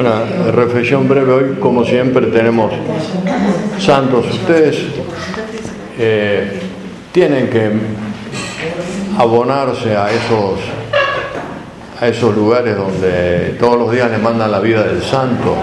Una reflexión breve hoy, como siempre, tenemos santos. Ustedes tienen que abonarse a esos lugares donde todos los días les mandan la vida del santo.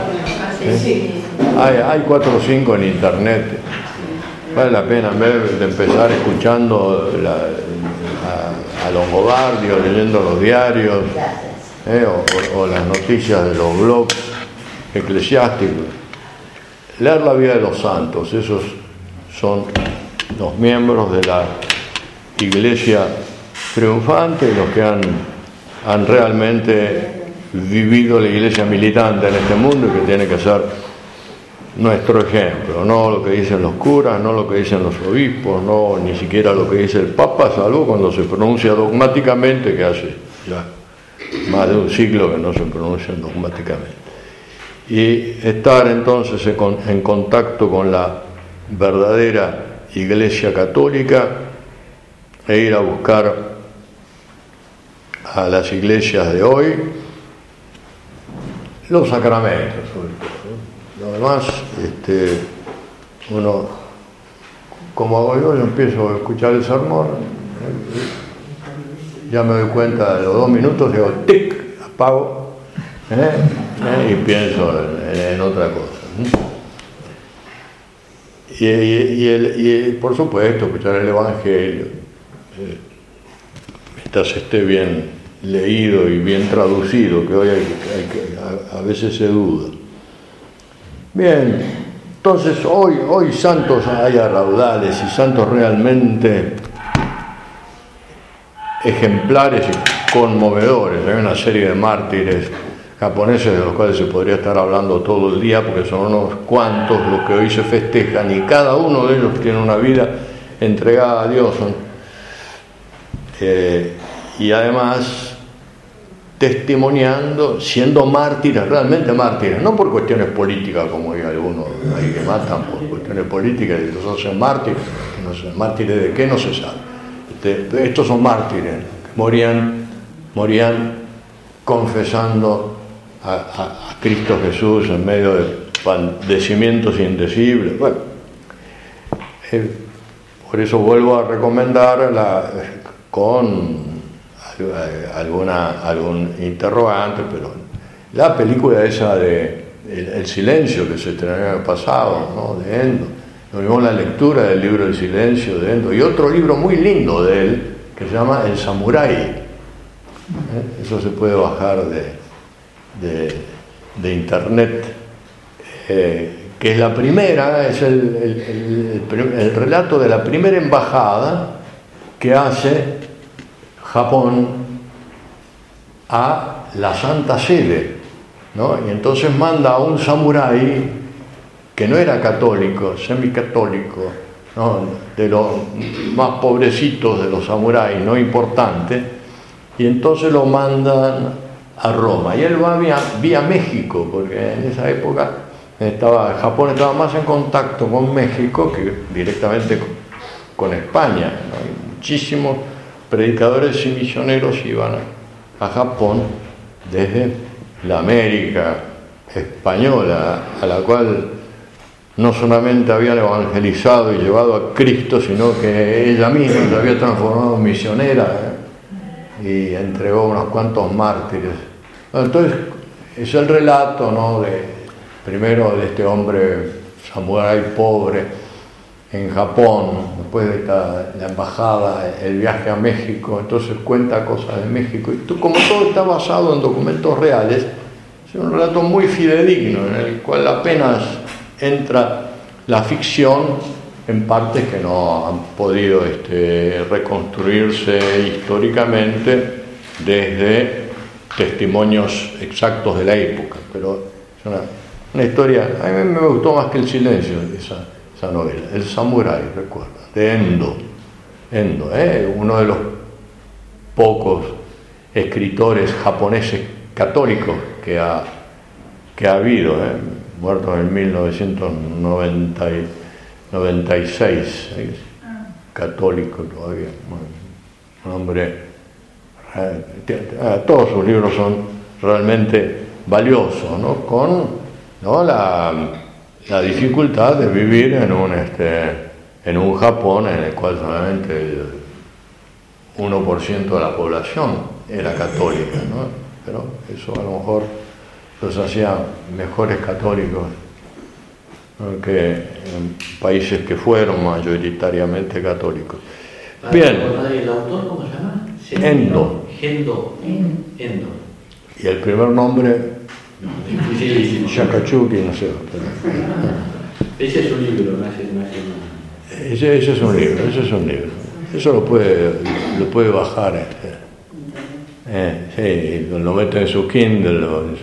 Hay 4 o 5 en internet. Vale la pena, en vez de empezar escuchando a Longobardi o leyendo los diarios o las noticias de los blogs eclesiásticos, leer la vida de los santos. Esos son los miembros de la Iglesia triunfante, los que han realmente vivido la Iglesia militante en este mundo y que tiene que ser nuestro ejemplo, no lo que dicen los curas, no lo que dicen los obispos, no ni siquiera lo que dice el Papa, salvo cuando se pronuncia dogmáticamente, que hace ya más de un siglo que no se pronuncian dogmáticamente. Y estar entonces en contacto con la verdadera Iglesia católica e ir a buscar a las iglesias de hoy los sacramentos, sobre todo. Lo demás, uno, como hago yo empiezo a escuchar el sermón, ya me doy cuenta de los 2 minutos, digo tic, apago, y pienso en otra cosa. Y por supuesto, escuchar el Evangelio, mientras esté bien leído y bien traducido, que hoy a veces se duda. Bien, entonces hoy santos hay a raudales y santos realmente ejemplares y conmovedores. Hay una serie de mártires japoneses de los cuales se podría estar hablando todo el día, porque son unos cuantos los que hoy se festejan y cada uno de ellos tiene una vida entregada a Dios. Y además testimoniando, siendo mártires, realmente mártires, no por cuestiones políticas como hay algunos ahí que matan por cuestiones políticas y los hacen mártires, no sé, mártires de qué no se sabe. Estos son mártires, que morían confesando a Cristo Jesús en medio de padecimientos indecibles. Bueno, por eso vuelvo a recomendar con algún interrogante, pero la película esa de El silencio, que se estrenó el año pasado, ¿no?, de Endo. Lo mismo la lectura del libro El silencio de Endo, y otro libro muy lindo de él que se llama El samurái. Eso se puede bajar de internet, que es la primera, es el relato de la primera embajada que hace Japón a la Santa Sede, ¿no? Y entonces manda a un samurái que no era católico, semicatólico, ¿no?, de los más pobrecitos de los samuráis, no importante, y entonces lo mandan a Roma. Y él va vía México, porque en esa época Japón estaba más en contacto con México que directamente con España, ¿no? Hay muchísimos predicadores y misioneros iban a Japón desde la América española, a la cual no solamente habían evangelizado y llevado a Cristo, sino que ella misma se había transformado en misionera, y entregó unos cuantos mártires. Entonces es el relato, ¿no?, primero de este hombre samurái pobre en Japón, después de la embajada, el viaje a México. Entonces cuenta cosas de México, y como todo está basado en documentos reales, es un relato muy fidedigno, en el cual apenas entra la ficción en partes que no han podido reconstruirse históricamente desde testimonios exactos de la época. Pero es una historia, a mí me gustó más que El silencio, esa novela, El samurái, recuerda, de Endo, uno de los pocos escritores japoneses católicos que ha habido, muerto en 1996, católico todavía, un hombre, todos sus libros son realmente valioso, ¿no? Con, ¿no?, la dificultad de vivir en un Japón en el cual solamente el 1% de la población era católica, ¿no? Pero eso a lo mejor los hacía mejores católicos, ¿no?, que en países que fueron mayoritariamente católicos. Bien. ¿El autor cómo se llama? Endo. Endo. Y el primer nombre, Shakachuki, no sé. Ese es un libro, no es Ese es un libro. Eso lo puede bajar. Sí, lo mete en su Kindle o en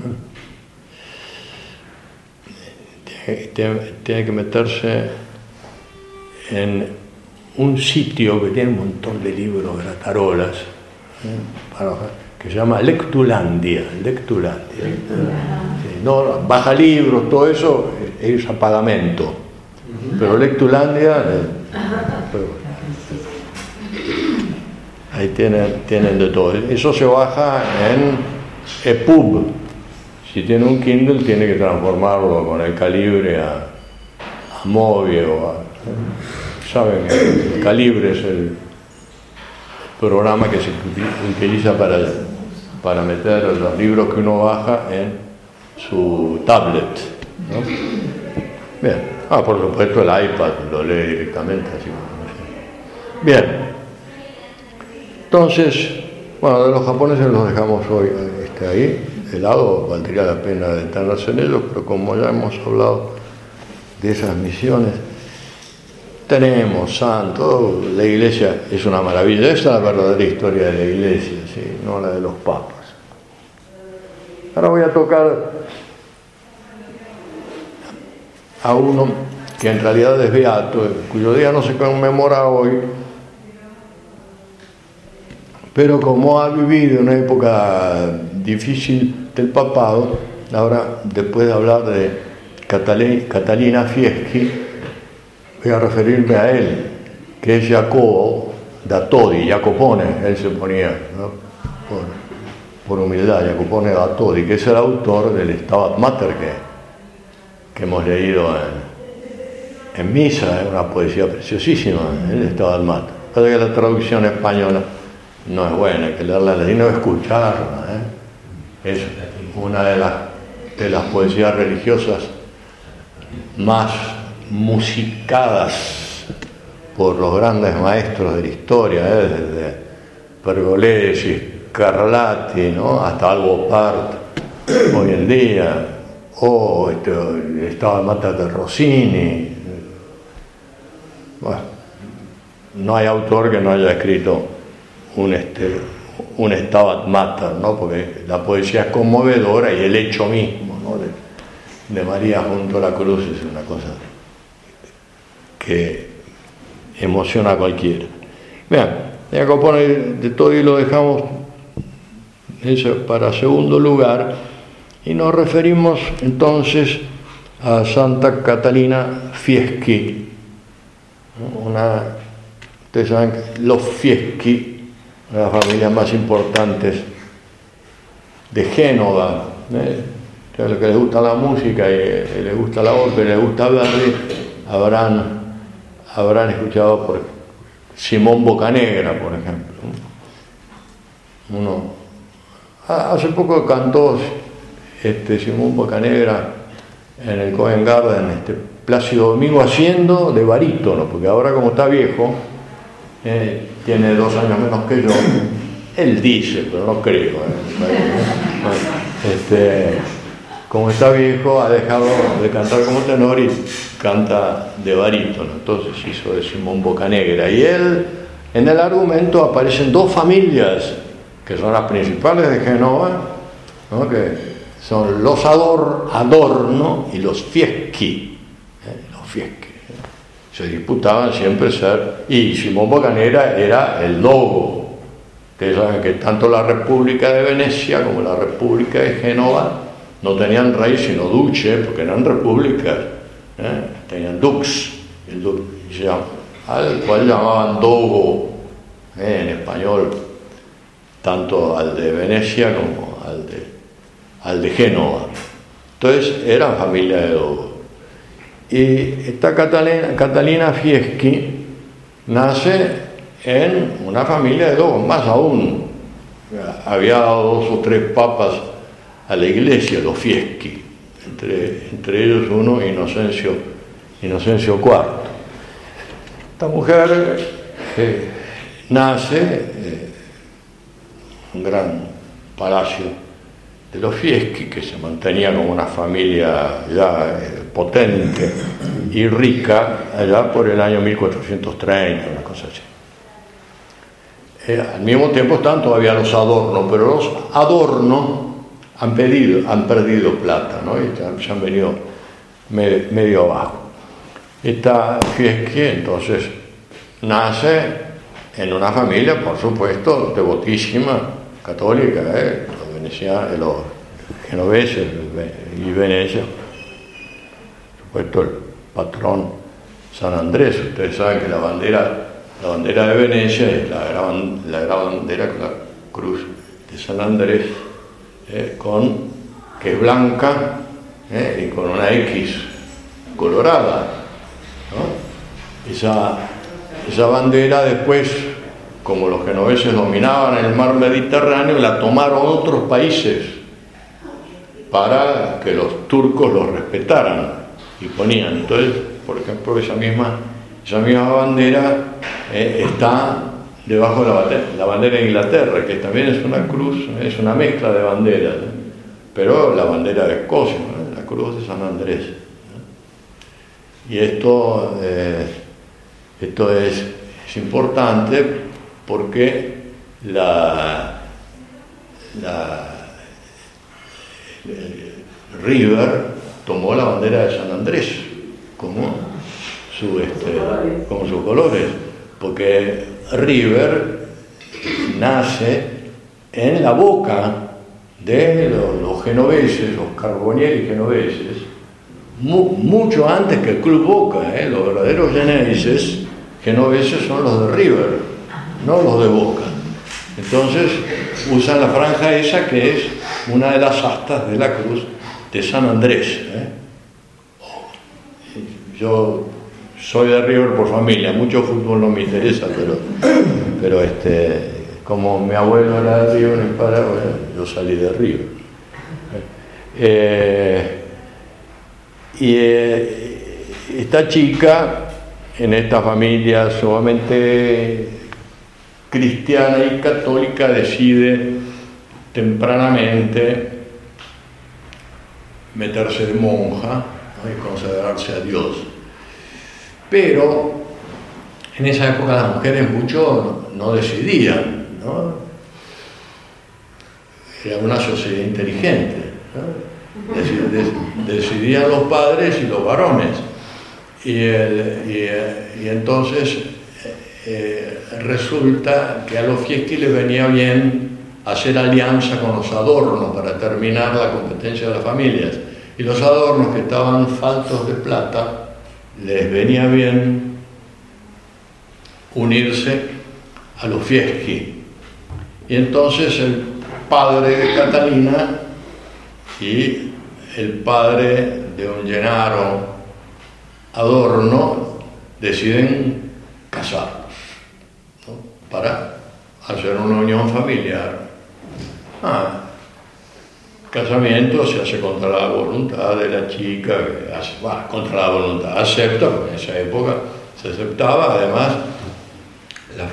su... Tiene que meterse en un sitio que tiene un montón de libros, gratarolas, que se llama Lectulandia. Sí, no, baja libros, todo eso es a pagamento, pero Lectulandia, ahí tienen de todo. Eso se baja en EPUB. Si tiene un Kindle, tiene que transformarlo con el Calibre a Mobi saben que el Calibre es el programa que se utiliza para meter los libros que uno baja en su tablet, ¿no? Bien. Por supuesto el iPad lo lee directamente, así como... Bien. Entonces, bueno, de los japoneses los dejamos hoy ahí. De lado, valdría la pena detenerse en ellos, pero como ya hemos hablado de esas misiones, tenemos santos, la iglesia es una maravilla. Esa es la verdadera historia de la iglesia, ¿sí?, no la de los papas. Ahora voy a tocar a uno que en realidad es beato, cuyo día no se conmemora hoy, pero como ha vivido una época difícil del papado, ahora después de hablar de Catalina Fieschi, voy a referirme a él, que es Jacopo da Todi, Jacopone, él se ponía, ¿no?, por humildad, Jacopone da Todi, que es el autor del Stabat Mater que hemos leído en misa, es una poesía preciosísima, el Stabat Mater. Pasa que la traducción española no es buena, hay que leerla en latín o escucharla, Es una de las poesías religiosas más musicadas por los grandes maestros de la historia, desde Pergolesi, Scarlatti, ¿no?, hasta Albo Part hoy en día, o estaba el Mater de Rossini. Bueno, no hay autor que no haya escrito un Stabat Mater, ¿no?, porque la poesía es conmovedora y el hecho mismo, ¿no?, de María junto a la cruz es una cosa que emociona a cualquiera. Vean, Jacopone de Todi lo dejamos para segundo lugar y nos referimos entonces a Santa Catalina Fieschi, ustedes saben que los Fieschi, una de las familias más importantes de Génova, a los que les gusta la música y les gusta la ópera, les gusta Verdi, habrán escuchado por Simón Boccanegra, por ejemplo. Hace poco cantó Simón Boccanegra en el Covent Garden, Plácido Domingo, haciendo de barítono, porque ahora como está viejo, tiene 2 años menos que yo, él dice, pero no creo, como está viejo ha dejado de cantar como tenor y canta de barítono, entonces hizo de Simón Boccanegra. Y él, en el argumento aparecen 2 familias que son las principales de Génova, ¿no?, que son los Adorno y los Fieschi. Los Fieschi se disputaban siempre ser, y Simón Boccanegra era el logo. Ustedes saben que tanto la República de Venecia como la República de Génova no tenían rey sino duce, porque eran repúblicas, tenían dux, al cual llamaban dogo, en español, tanto al de Venecia como al de Génova. Entonces eran familia de Dogos. Y esta Catalina Fieschi nace en una familia de Dogos, más aún. Había dado 2 o 3 papas a la iglesia, los Fieschi, entre ellos uno, Inocencio IV. Esta mujer nace en un gran palacio de los Fieschi, que se mantenía como una familia ya potente y rica allá por el año 1430, una cosa así. Al mismo tiempo están todavía los Adorno, pero los Adorno han perdido plata, ¿no? Y se han venido medio abajo. Esta Fieschi entonces nace en una familia, por supuesto, devotísima, católica, los genoveses y venecios, por supuesto el patrón San Andrés. Ustedes saben que la bandera de Venecia es la gran bandera con la cruz de San Andrés, que es blanca y con una X colorada, ¿no? Esa bandera después, como los genoveses dominaban el mar Mediterráneo, la tomaron otros países para que los turcos los respetaran y ponían. Entonces, por ejemplo, esa misma bandera está debajo de la bandera de Inglaterra, que también es una cruz, es una mezcla de banderas, pero la bandera de Escocia, ¿no? La cruz de San Andrés, ¿no? Y esto es importante porque River tomó la bandera de San Andrés como sus colores, porque River nace en la boca de los genoveses, los Carbonieri genoveses, mucho antes que el Club Boca. Los verdaderos genoveses son los de River, no los de Boca. Entonces usan la franja esa, que es una de las astas de la cruz de San Andrés. Yo soy de River por familia, mucho fútbol no me interesa, pero como mi abuelo era de River, mi padre, bueno, yo salí de River. Esta chica, en esta familia sumamente cristiana y católica, decide tempranamente meterse de monja, ¿no? Y consagrarse a Dios. Pero en esa época las mujeres mucho no decidían, ¿no? Era una sociedad inteligente, ¿no? Decidían los padres y los varones. Y entonces resulta que a los Fieschi les venía bien hacer alianza con los Adorno para terminar la competencia de las familias. Y los Adornos, que estaban faltos de plata, les venía bien unirse a los Fieschi. Y entonces el padre de Catalina y el padre de un Gennaro Adorno deciden casarlos, ¿no? Para hacer una unión familiar. Casamiento se hace contra la voluntad de la chica, contra la voluntad, acepta, porque en esa época se aceptaba. Además, las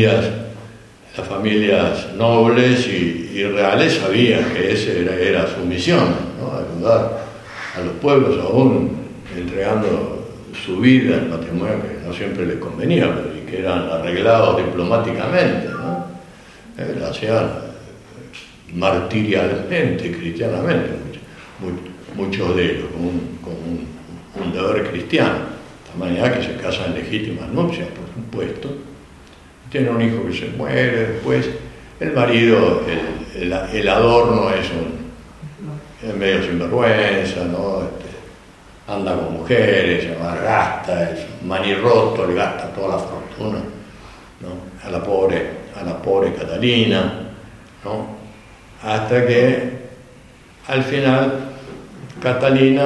familias nobles y reales sabían que esa era su misión, ¿no? Ayudar a los pueblos, aún entregando su vida al matrimonio, que no siempre les convenía, pero y que eran arreglados diplomáticamente, ¿no? Lo hacían martirialmente, cristianamente, muchos de ellos, con un deber cristiano, de manera que se casan en legítimas nupcias, por supuesto. Tiene un hijo que se muere después. El marido, el Adorno, es medio sinvergüenza, ¿no? Anda con mujeres, se gasta, es manirroto, le gasta toda la fortuna, ¿no? A la pobre Catalina, ¿no? Hasta que al final Catalina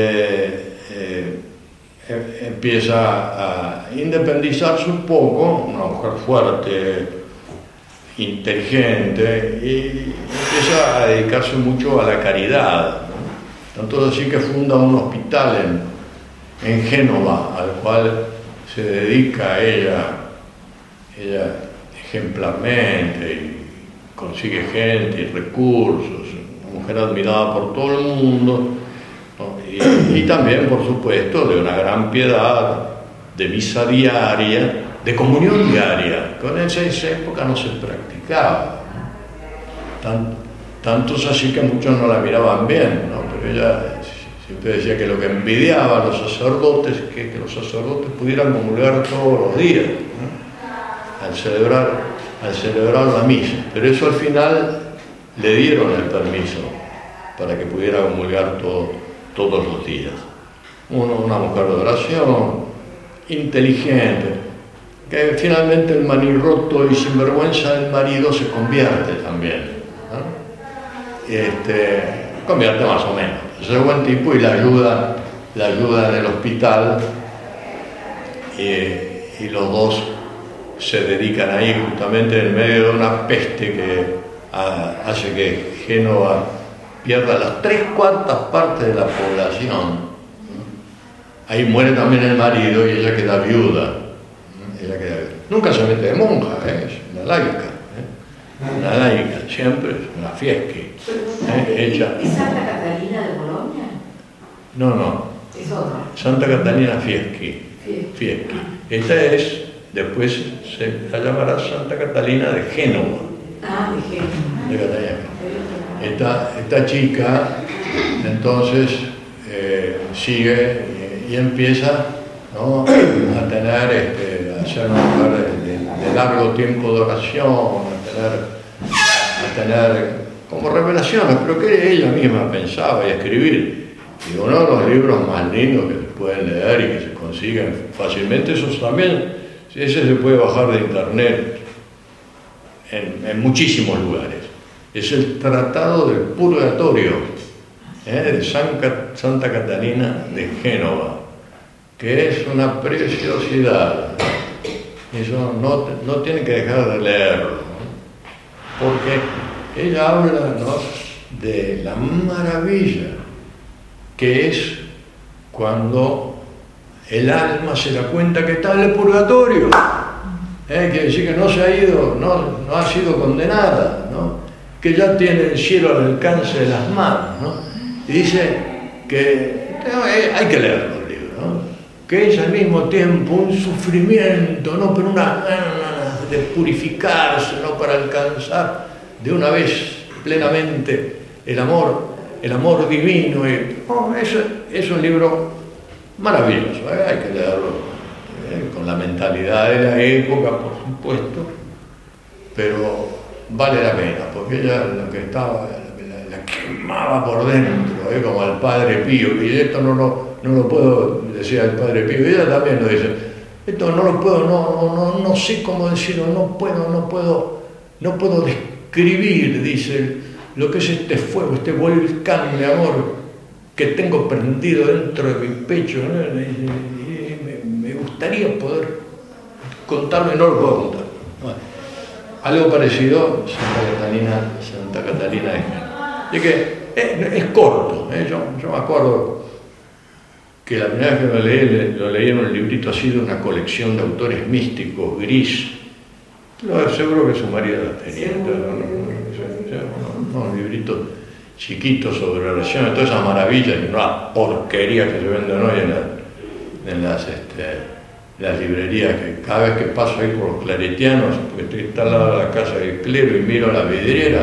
empieza a independizarse un poco, una mujer fuerte, inteligente, y empieza a dedicarse mucho a la caridad, ¿no? Tanto así que funda un hospital en Génova, al cual se dedica ella ejemplarmente, y consigue gente y recursos, una mujer admirada por todo el mundo, ¿no? Y también, por supuesto, de una gran piedad, de misa diaria, de comunión diaria, que en esa época no se practicaba. Tantos así que muchos no la miraban bien, ¿no? Pero ella siempre decía que lo que envidiaba a los sacerdotes es que los sacerdotes pudieran comulgar todos los días, ¿no? al celebrar la misa. Pero eso al final le dieron el permiso para que pudiera comulgar todos los días. Una mujer de oración, inteligente, que finalmente el manirroto y sinvergüenza del marido se convierte también, ¿no? Convierte más o menos. Es un buen tipo y la ayuda en el hospital, y los dos se dedican ahí justamente en medio de una peste que hace que Génova pierda las 3/4 partes de la población. Ahí muere también el marido y ella queda viuda. Nunca se mete de monja, es una laica. Una laica, siempre es una fieschi. Ella. ¿Es Santa Catalina de Bolonia? No. Es otra. Santa Catalina Fieschi. Esta es, después se la llamará Santa Catalina de Génova. De Génova. De Catalina. Esta chica, entonces, sigue y empieza, ¿no?, a tener, a ser una mujer de largo tiempo de oración, a tener como revelaciones, pero que ella misma pensaba y escribir. Y uno de los libros más lindos que se pueden leer y que se consiguen fácilmente, esos también, ese se puede bajar de internet en muchísimos lugares. Es el Tratado del Purgatorio, de Santa Catalina de Génova, que es una preciosidad. Eso no tiene que dejar de leerlo, ¿no? Porque ella habla, ¿no?, de la maravilla que es cuando el alma se da cuenta que está en el purgatorio. Quiere decir que no se ha ido, no ha sido condenada, ¿no?, que ya tiene el cielo al alcance de las manos, ¿no? Y dice que hay que leer los libros, ¿no?, que es al mismo tiempo un sufrimiento, ¿no?, pero una ganas de purificarse, ¿no?, para alcanzar de una vez plenamente el amor divino. Es un libro maravilloso, hay que leerlo con la mentalidad de la época, por supuesto, pero vale la pena, porque ella lo que estaba, la quemaba por dentro, como al Padre Pío, y esto no lo puedo decir al Padre Pío, y ella también lo dice, esto no lo puedo, no sé cómo decirlo, no puedo describir, dice, lo que es este fuego, este volcán de amor que tengo prendido dentro de mi pecho, ¿no? Y me gustaría poder contarlo y no lo puedo contar. Bueno, algo parecido, Santa Catalina de Génova. Y que es corto, yo me acuerdo que la primera vez que lo leí en un librito así de una colección de autores místicos, gris. Seguro que su marido la tenía. Un librito chiquito sobre relaciones, todas esas maravillas, y una porquería que se venden hoy en las librerías, que cada vez que paso ahí por los claretianos, porque estoy instalado en la casa del clero y miro las vidrieras,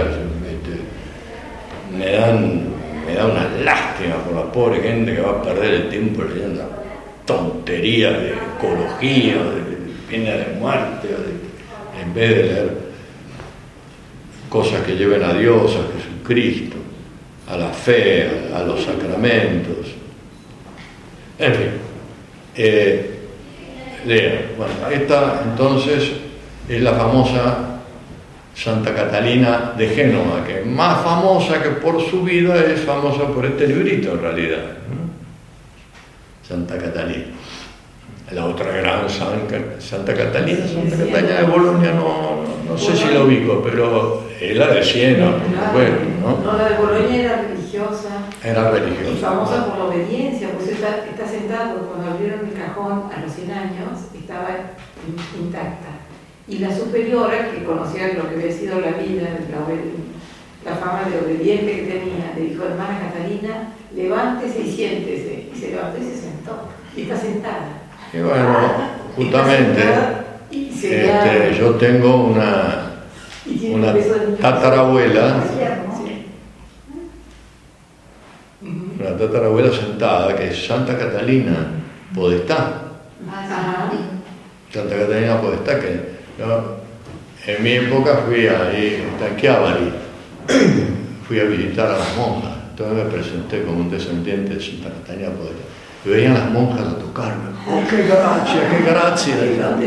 me da una lástima por la pobre gente que va a perder el tiempo leyendo tonterías de ecología, de pena de muerte, en vez de leer cosas que lleven a Dios, a Jesucristo, a la fe, a los sacramentos. En fin, lean. Bueno, esta entonces es la famosa Santa Catalina de Génova, que es más famosa que por su vida, es famosa por este librito en realidad, ¿no? Santa Catalina. La otra gran Santa Catalina de Bolonia, no sé si lo ubico, pero es la de Siena, bueno, ¿no? No, la de Bolonia era religiosa. Era religiosa. Y famosa por la obediencia, pues está sentado, cuando abrieron el cajón a los 100 años, estaba intacta. Y la superiora, que conocía lo que había sido la vida, la fama de obediente que tenía, le dijo: hermana Catalina, levántese y siéntese. Y se levantó y se sentó. Y está sentada. Y bueno, justamente, yo tengo una tatarabuela, una tatarabuela sentada, que es Santa Catalina Podestá. Santa Catalina Podestá, que en mi época fui ahí, en Chiavari, fui a visitar a las monjas. Entonces me presenté como un descendiente de Santa Catalina Podestá. Y veían las monjas a tocarme. ¡Oh, qué gracia!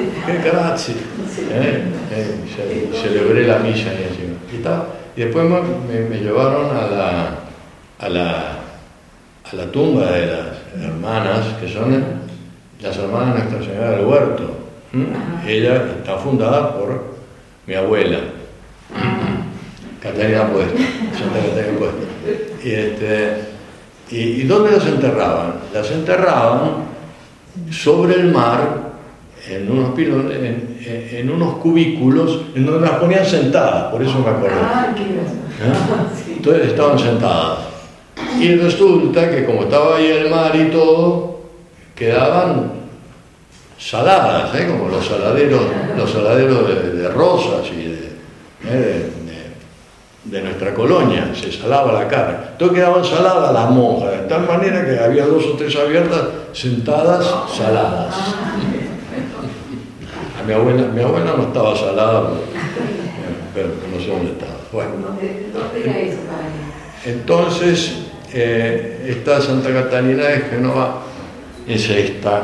Celebré la misa y después me llevaron a la tumba de las hermanas, que son las hermanas de Nuestra Señora del Huerto. Ella está fundada por mi abuela, Catalina Podestá, Santa Catalina Podestá. ¿Y dónde las enterraban? Las enterraban sobre el mar, en unos cubículos, en donde las ponían sentadas, por eso me acuerdo. Entonces estaban sentadas. Y resulta que como estaba ahí el mar y todo, quedaban saladas, como los saladeros de Rosas y de nuestra colonia, se salaba la cara. Entonces quedaban saladas las monjas, de tal manera que había 2 o 3 abiertas, sentadas, saladas. A mi abuela no estaba salada, pero no sé dónde estaba. Bueno. Entonces, esta Santa Catalina de Génova es esta,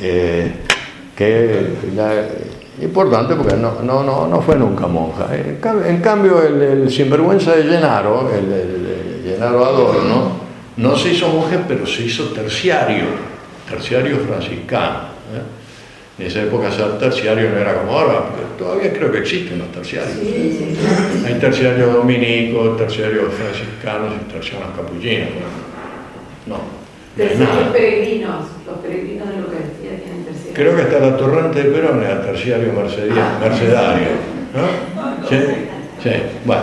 que importante porque no fue nunca monja. En cambio, el sinvergüenza de Gennaro, el Gennaro Adorno, no se hizo monje, pero se hizo terciario franciscano. En esa época ser terciario no era como ahora, porque todavía creo que existen los terciarios. Sí. Hay terciarios dominicos, terciarios franciscanos y terciarios capuchinos. No. Los peregrinos de la Eucaristía tienen terciario. Creo que hasta la Torrente de Perón era terciario mercedario, ¿no? Sí, bueno.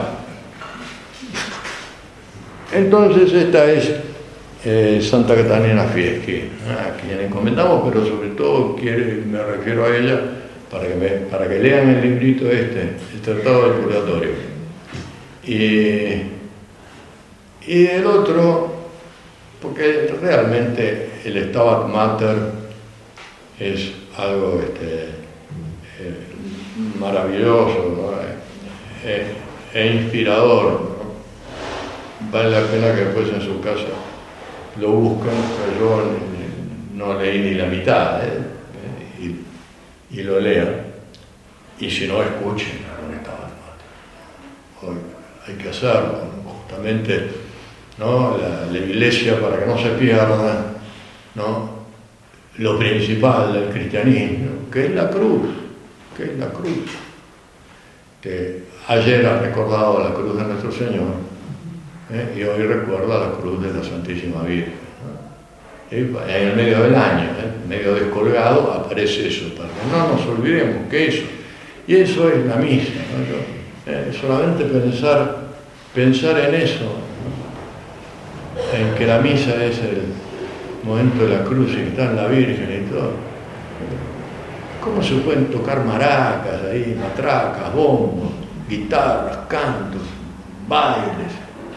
Entonces esta es Santa Catalina Fieschi, a quien encomendamos, pero sobre todo me refiero a ella para que lean el librito el Tratado del Purgatorio. Y el otro, porque realmente el Stabat Mater es algo maravilloso, ¿no? E inspirador, ¿no? Vale la pena que después en su casa lo busquen, pero yo no leí ni la mitad, y lo lean, y si no, escuchen a un Stabat Mater. Hay que hacerlo, ¿no? Justamente, ¿no? La iglesia, para que no se pierda, ¿no? Lo principal del cristianismo, que es la cruz, que ayer ha recordado la cruz de nuestro Señor, y hoy recuerda la cruz de la Santísima Virgen, ¿no? En el medio del año, medio descolgado, aparece eso, para que no nos olvidemos que eso, y eso es la misa, ¿no? Solamente pensar en eso, ¿no? En que la misa es el momento de la cruz y que está en la Virgen y todo. ¿Cómo se pueden tocar maracas ahí, matracas, bombos, guitarras, cantos, bailes,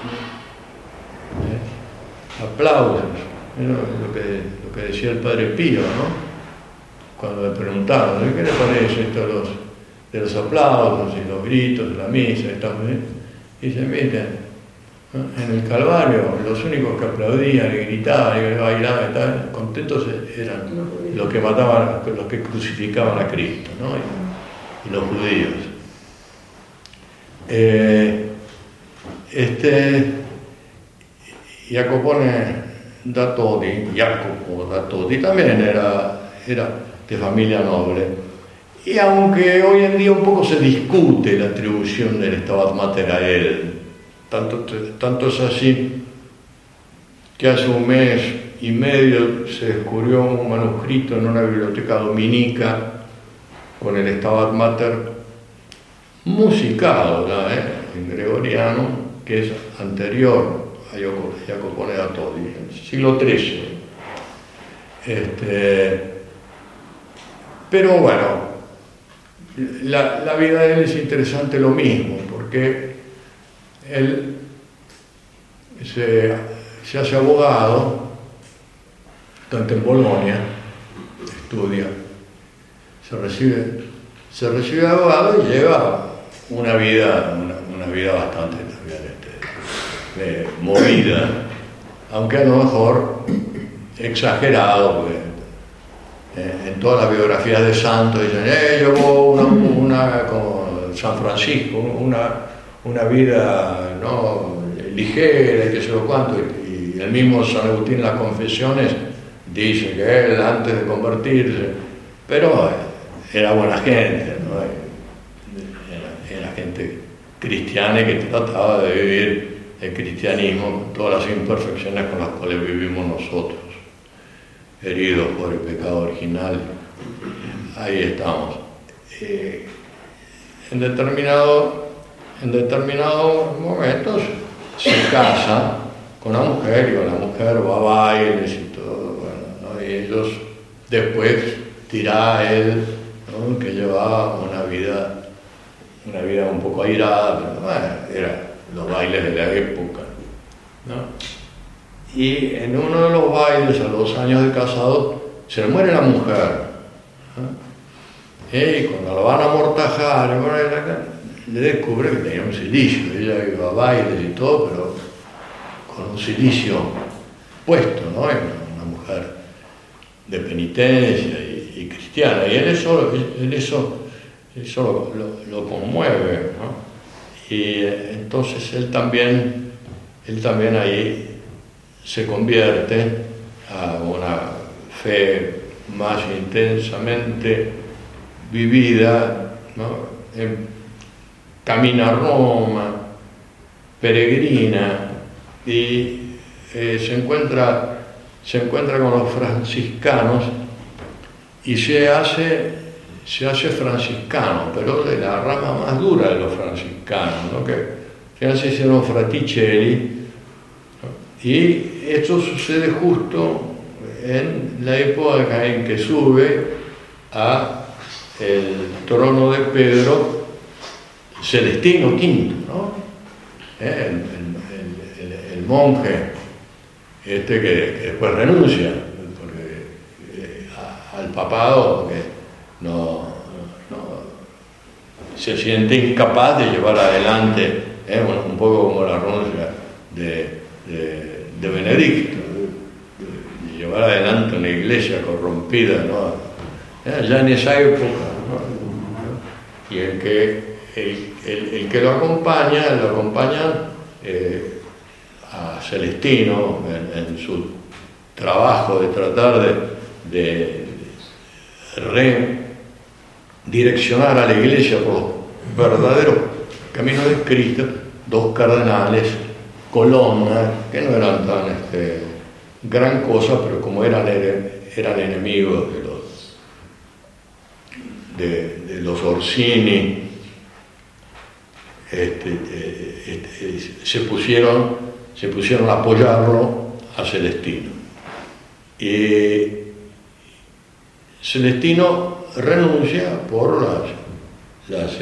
aplausos? Lo que decía el Padre Pío, ¿no? Cuando le preguntaron, ¿qué le parece esto de los aplausos y los gritos de la misa? Y dice, miren, en el Calvario los únicos que aplaudían y gritaban y bailaban y estaban contentos eran los que mataban, los que crucificaban a Cristo, ¿no? Y los judíos. Jacopone da Todi, Jacopo da Todi, también era de familia noble. Y aunque hoy en día un poco se discute la atribución del Stabat Mater a él, tanto es así que hace un mes y medio se descubrió un manuscrito en una biblioteca dominica con el Stabat Mater musicado ya, en gregoriano, que es anterior a Jacopone da Todi, en el siglo XIII. Pero bueno, la vida de él es interesante lo mismo, porque él se hace abogado, tanto en Bolonia, estudia, se recibe de abogado y lleva una vida bastante también movida, aunque a lo mejor exagerado, porque en todas las biografías de santos dicen, llevó una como San Francisco, una vida, ¿no?, ligera y qué sé yo cuánto, y el mismo San Agustín en las Confesiones dice que él antes de convertirse, pero era buena gente, ¿no? Era gente cristiana que trataba de vivir el cristianismo con todas las imperfecciones con las cuales vivimos nosotros, heridos por el pecado original. Ahí estamos. En determinados momentos se casa con la mujer y con la mujer va a bailes y todo, bueno, ¿no? Y ellos después dirá a él, ¿no?, que llevaba una vida un poco airada, pero bueno, eran los bailes de la época, ¿no? Y en uno de los bailes, a los 2 años de casado, se le muere la mujer, ¿no? Y cuando la van a amortajar, le descubre que tenía un cilicio. Ella iba a bailes y todo, pero con un cilicio puesto, ¿no? Era una mujer de penitencia y cristiana. Y él eso lo conmueve, ¿no? Y entonces él también ahí se convierte a una fe más intensamente vivida, ¿no? Camina a Roma, peregrina, y se encuentra con los franciscanos y se hace franciscano, pero de la rama más dura de los franciscanos, ¿no?, que se hicieron fraticelli, ¿no? Y esto sucede justo en la época en que sube a el trono de Pedro Celestino V, ¿no? El monje que después renuncia al papado, que no se siente incapaz de llevar adelante, bueno, un poco como la renuncia de Benedicto, de llevar adelante una iglesia corrompida, ¿no? Ya en esa época, ¿no? Y el que lo acompaña a Celestino en su trabajo de tratar de redireccionar a la iglesia por los verdaderos caminos de Cristo. 2 cardenales, Colonna, que no eran tan gran cosa, pero como eran enemigos de los Orsini, se pusieron a apoyarlo a Celestino. Y Celestino renuncia por las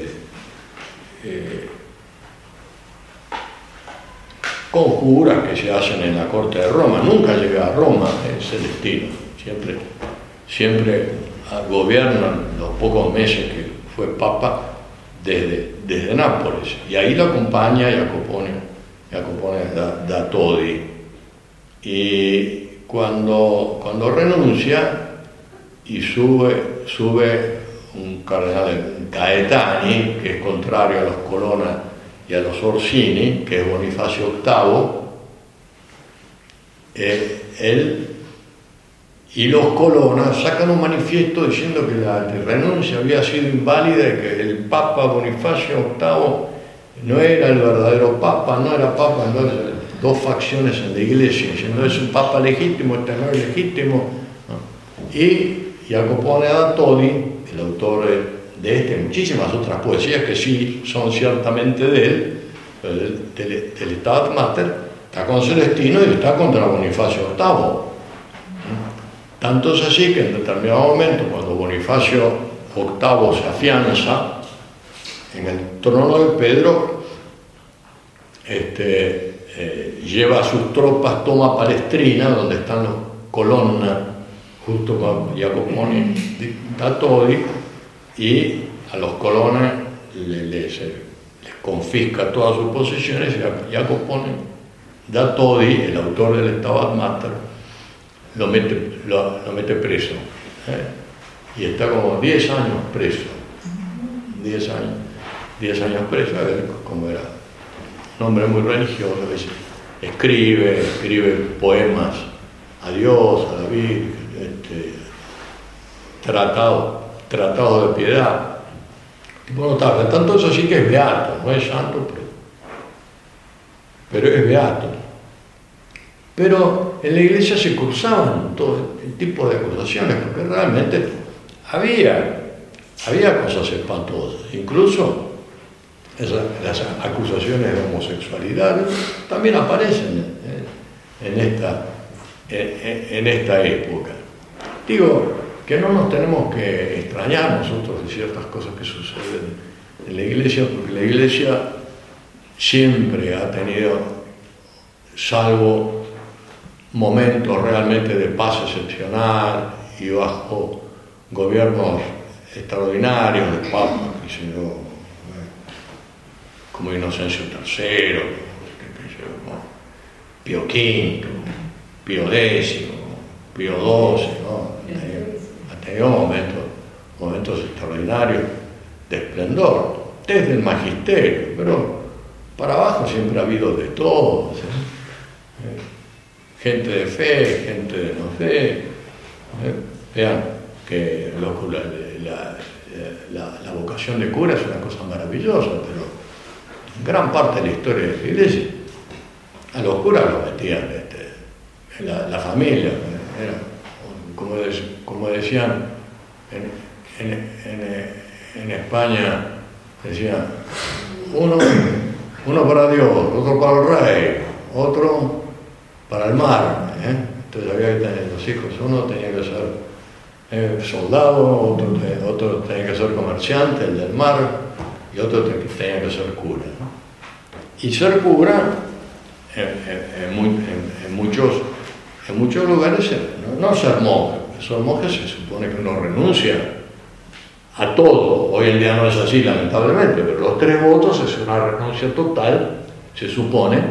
conjuras que se hacen en la corte de Roma. Nunca llega a Roma Celestino, siempre gobiernan los pocos meses que fue papa desde Nápoles, y ahí lo acompaña Jacopone da Todi. Y cuando renuncia y sube un cardenal Gaetani, que es contrario a los Colonna y a los Orsini, que es Bonifacio VIII, él y los Colonna sacan un manifiesto diciendo que la renuncia había sido inválida y que el Papa Bonifacio VIII no era el verdadero Papa, no era Papa, no era, dos facciones en la Iglesia, diciendo es un Papa legítimo, este no es legítimo, ¿no? Y Jacopone da Todi, el autor de este y muchísimas otras poesías que sí son ciertamente de él, del Stabat Mater, está con Celestino y está contra Bonifacio VIII. Tanto es así que en determinado momento, cuando Bonifacio VIII se afianza en el trono de Pedro, lleva a sus tropas, toma Palestrina, donde están los Colonna, justo con Jacopone da Todi, y a los Colonna les confisca todas sus posesiones, y Jacopone da Todi, el autor del Stabat Mater, lo mete preso, y está como 10 años preso, 10 años preso, a ver cómo era, un hombre muy religioso, escribe poemas a Dios, a la Virgen, tratado de piedad, tipo notable, tanto eso sí que es beato, no es santo, pero es beato. Pero en la Iglesia se cursaban todo el tipo de acusaciones, porque realmente había cosas espantosas, incluso las acusaciones de homosexualidad también aparecen en esta época. Digo que no nos tenemos que extrañar nosotros de ciertas cosas que suceden en la Iglesia, porque la Iglesia siempre ha tenido, salvo momentos realmente de paz excepcional y bajo gobiernos extraordinarios de papas, como Inocencio III, Pío V, Pío X, Pío XII, ¿no? Ha tenido momentos extraordinarios de esplendor, desde el magisterio, pero para abajo siempre ha habido de todo, gente de fe, gente de no fe. Vean que la vocación de cura es una cosa maravillosa, pero en gran parte de la historia de la Iglesia a los curas los metían en la familia, era, como decían en España, decían uno para Dios, otro para el rey, otro para el mar, entonces había que tener los hijos, uno tenía que ser soldado, otro tenía que ser comerciante, el del mar, y otro tenía que ser cura, ¿no? Y ser cura en muchos lugares no ser monje. Ser monje se supone que uno renuncia a todo. Hoy en día no es así, lamentablemente, pero los 3 votos es una renuncia total, se supone,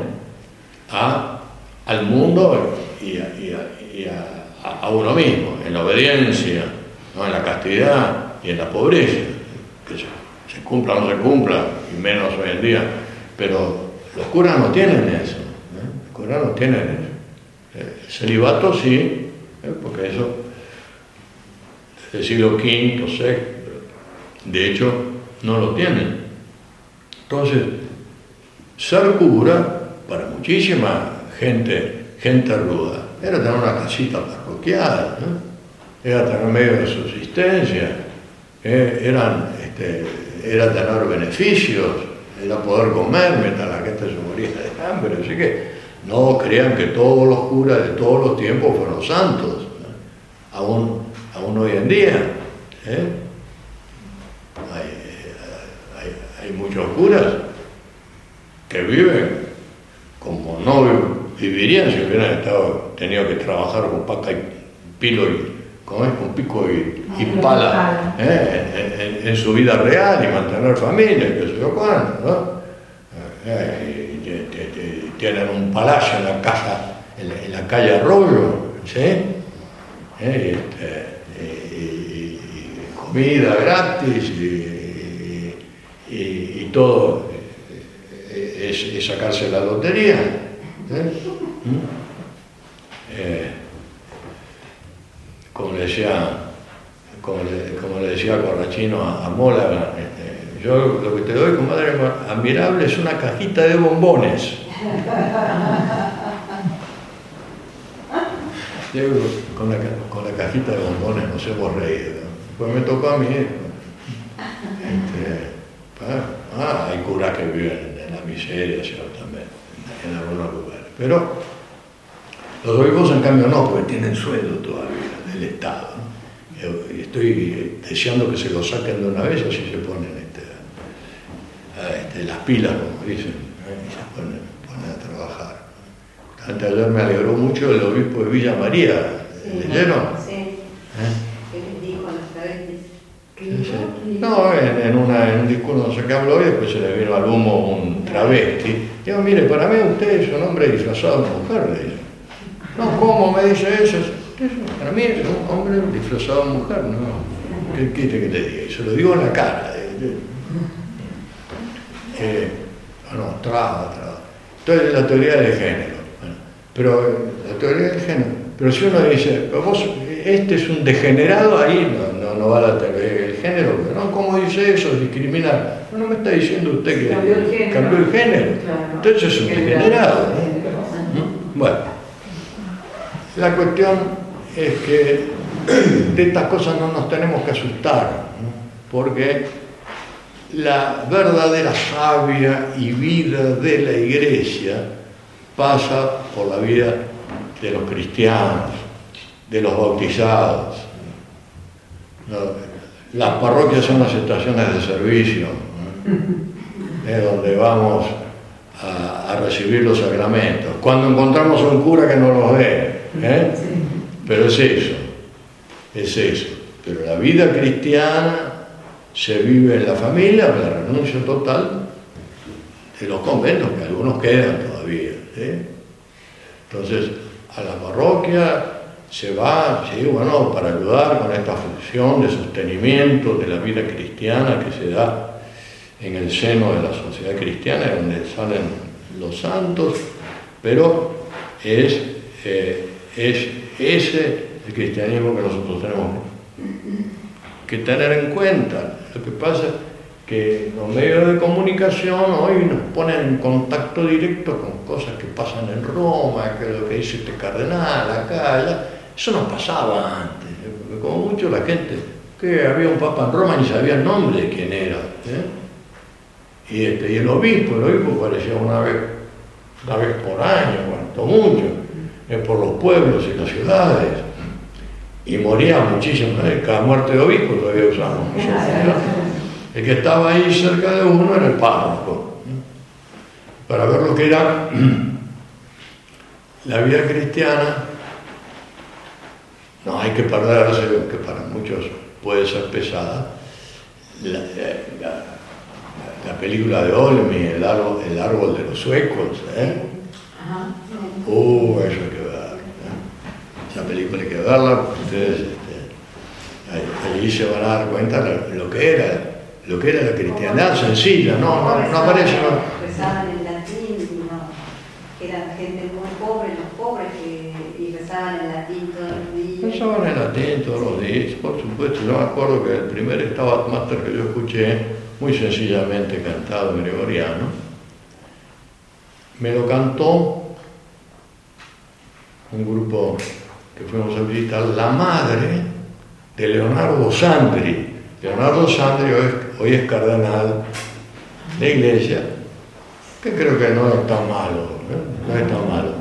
al mundo y a uno mismo, en la obediencia, ¿no? En la castidad y en la pobreza, que se cumpla o no se cumpla, y menos hoy en día, pero los curas no tienen eso, los curas no tienen eso. El celibato sí, porque eso desde el siglo V, VI, de hecho no lo tienen. Entonces, ser cura para muchísima gente ruda era tener una casita parroquial, ¿no? Era tener medio de subsistencia, era tener beneficios, era poder comer mientras la gente se moría de hambre. Así que no crean que todos los curas de todos los tiempos fueron santos, ¿no? Aún hoy en día hay muchos curas que viven como no vivirían si hubieran tenido que trabajar con paca y pilo con pico y pala en su vida real y mantener familia, que se yo cuánto, ¿no? Tienen un palacio en la casa, en la calle Arroyo, ¿sí? comida gratis y todo es sacarse la lotería. Como le decía Corrachino a Mola, yo lo que te doy, compadre, admirable, es una cajita de bombones. Con la cajita de bombones nos hemos reído. Pues me tocó a mí. Hay curas que viven en la miseria, ciertamente, en algunos lugares. Pero los obispos, en cambio, no, porque tienen sueldo todavía del Estado, ¿no? Y estoy deseando que se lo saquen de una vez, así se ponen las pilas, como dicen, y se ponen a trabajar. Antes ayer me alegró mucho el obispo de Villa María. ¿Leyeron? Sí. ¿Qué les dijo a los travestis? No, en un discurso no sé qué habló y después se le vino al humo un travesti. Digo, mire, para mí usted es un hombre disfrazado de mujer, le dice. No, ¿cómo me dice eso? Para mí es un hombre disfrazado de mujer, ¿no? ¿Qué quiere que le diga? Y se lo digo en la cara. Traba. Entonces, la teoría del género. Bueno, pero la teoría del género. Pero si uno dice, vos, este es un degenerado, ahí no va la teoría del género. ¿No? ¿Cómo dice eso? Discriminar. No me está diciendo usted que cambió el género. Claro. Entonces es un degenerado. ¿No? Bueno, la cuestión es que de estas cosas no nos tenemos que asustar, ¿no? Porque la verdadera savia y vida de la Iglesia pasa por la vida de los cristianos, de los bautizados. Las parroquias son las estaciones de servicio, ¿no? Donde vamos a recibir los sacramentos. Cuando encontramos a un cura que no los ve, pero es eso. Pero la vida cristiana se vive en la familia, con la renuncia total de los conventos, que algunos quedan todavía. Entonces, a la parroquia se va, para ayudar con esta función de sostenimiento de la vida cristiana que se da en el seno de la sociedad cristiana, donde salen los santos, pero es ese el cristianismo que nosotros tenemos que tener en cuenta. Lo que pasa es que los medios de comunicación hoy nos ponen en contacto directo con cosas que pasan en Roma, que es lo que dice este cardenal acá, allá. Eso no pasaba antes. Como mucho la gente, que había un papa en Roma ni sabía el nombre de quién era. Y el obispo parecía una vez por año, cuanto mucho, por los pueblos y las ciudades. Y moría muchísimo, cada muerte de obispo todavía usamos. El que estaba ahí cerca de uno era el párroco, para ver lo que era la vida cristiana. No hay que perderse, que para muchos puede ser pesada, la película de Olmi, el árbol de los suecos. Eso hay que ver. Esa película hay que verla, porque ustedes allí se van a dar cuenta de lo que era la cristiandad sencilla, no aparece. Rezaban en latín, eran gente muy pobre, los pobres, y rezaban en latín todos los días. Rezaban en latín todos los días, por supuesto. Yo me acuerdo que el primer Stabat Mater que yo escuché, muy sencillamente cantado en gregoriano, me lo cantó un grupo que fuimos a visitar, la madre de Leonardo Sandri. Leonardo Sandri hoy es cardenal de la Iglesia, que creo que no es tan malo, no es tan malo.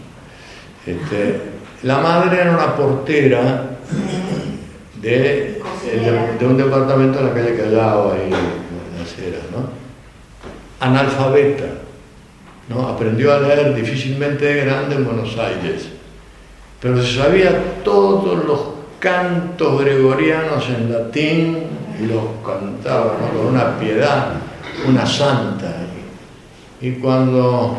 La madre era una portera de un departamento en la calle Callao, ahí en las Heras, ¿no? Analfabeta, ¿no? Aprendió a leer difícilmente de grande en Buenos Aires, pero se sabía todos los cantos gregorianos en latín y los cantaba, ¿no? Con una piedad, una santa. Y cuando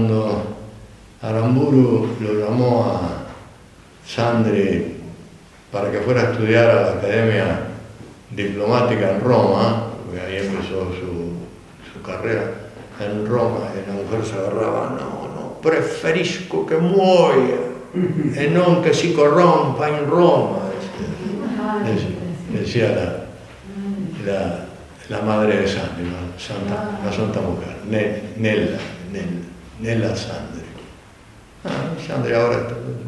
Aramburu lo llamó a Sandri para que fuera a estudiar a la Academia Diplomática en Roma, porque ahí empezó su carrera en Roma, y la mujer se agarraba, no, preferisco que muoia, e non che si corrompa in Roma, decía la madre de Sandri, la santa mujer, Nella Sandri. Sandri ahora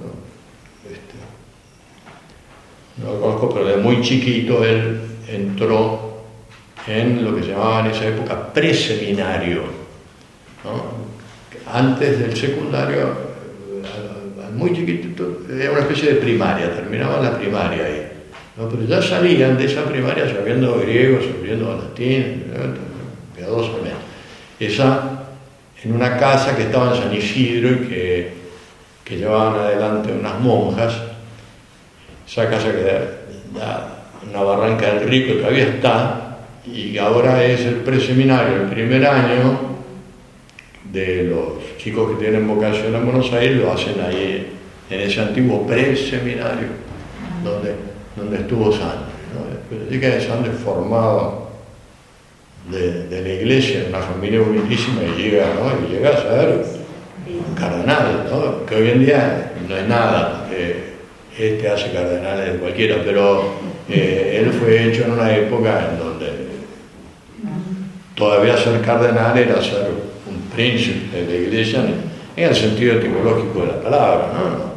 no lo conozco, pero de muy chiquito él entró en lo que se llamaba en esa época preseminario, ¿no? Antes del secundario, muy chiquitito, era una especie de primaria, terminaban la primaria ahí, ¿no? Pero ya salían de esa primaria sabiendo griego, sabiendo latín, piadosamente. Esa en una casa que estaba en San Isidro y que llevaban adelante unas monjas. Esa casa que da una barranca del Rico que todavía está, y ahora es el preseminario, el primer año de los chicos que tienen vocación en Buenos Aires, lo hacen ahí, en ese antiguo preseminario donde estuvo Sandri, ¿no? Así que Sandri es formado de la iglesia, en una familia humildísima, y llega a ser un cardenal, ¿no? Que hoy en día no es nada. Hace cardenales de cualquiera, pero él fue hecho en una época en donde todavía ser cardenal era ser un príncipe de la iglesia en el sentido etimológico de la palabra, ¿no?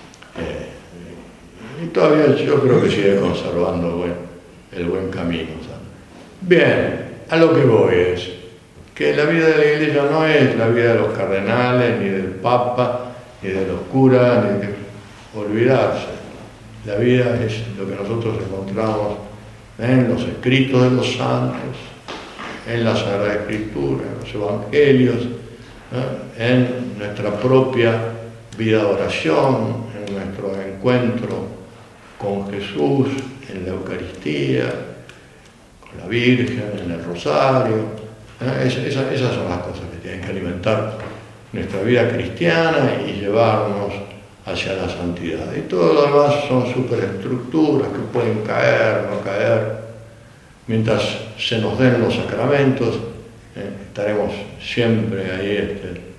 Y todavía yo creo que sigue conservando el buen camino, ¿sabes? Bien, a lo que voy es que la vida de la iglesia no es la vida de los cardenales, ni del papa, ni de los curas, ni de olvidarse. La vida es lo que nosotros encontramos en los escritos de los santos, en la Sagrada Escritura, en los Evangelios, ¿no? En nuestra propia vida de oración, en nuestro encuentro con Jesús, en la Eucaristía, con la Virgen, en el Rosario. Esas son las cosas que tienen que alimentar nuestra vida cristiana y llevarnos hacia la santidad. Y todo lo demás son superestructuras que pueden caer, no caer. Mientras se nos den los sacramentos, estaremos siempre ahí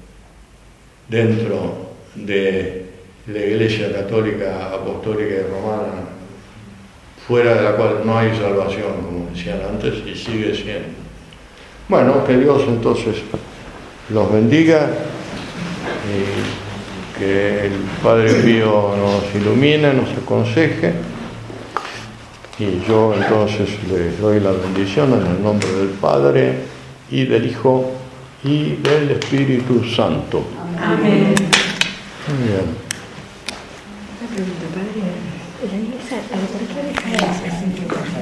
dentro de la Iglesia Católica, Apostólica y Romana, fuera de la cual no hay salvación, como decían antes, y sigue siendo. Bueno, que Dios entonces los bendiga y que el Padre Pío nos ilumine, nos aconseje, y yo entonces les doy la bendición en el nombre del Padre y del Hijo y del Espíritu Santo. Amén. Muy bien. Una pregunta, Padre. La iglesia, ¿por qué deja